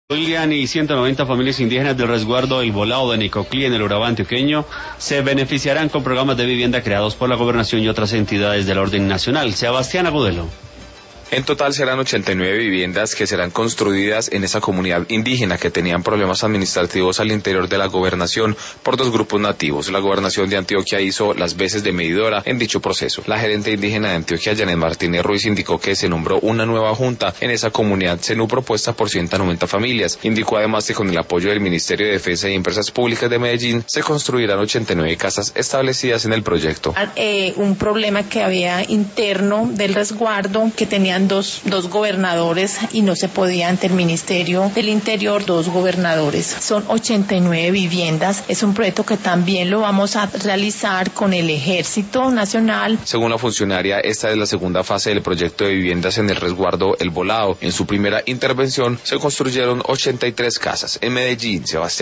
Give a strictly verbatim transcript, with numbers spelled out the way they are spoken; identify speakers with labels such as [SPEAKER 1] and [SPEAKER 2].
[SPEAKER 1] William y ciento noventa familias indígenas del resguardo El Volado de Nicoclí en el Urabá antioqueño se beneficiarán con programas de vivienda creados por la gobernación y otras entidades del orden nacional. Sebastián Agudelo.
[SPEAKER 2] En total serán ochenta y nueve viviendas que serán construidas en esa comunidad indígena que tenían problemas administrativos al interior de la gobernación por dos grupos nativos. La gobernación de Antioquia hizo las veces de medidora en dicho proceso. La gerente indígena de Antioquia, Janet Martínez Ruiz, indicó que se nombró una nueva junta en esa comunidad Zenú propuesta por ciento noventa familias. Indicó además que con el apoyo del Ministerio de Defensa y Empresas Públicas de Medellín se construirán ochenta y nueve casas establecidas en el proyecto.
[SPEAKER 3] Eh, un problema que había interno del resguardo que tenía Dos, dos gobernadores y no se podía ante el Ministerio del Interior, dos gobernadores. Son ochenta y nueve viviendas. Es un proyecto que también lo vamos a realizar con el Ejército Nacional.
[SPEAKER 2] Según la funcionaria, esta es la segunda fase del proyecto de viviendas en el resguardo El Volado. En su primera intervención se construyeron ochenta y tres casas. En Medellín, Sebastián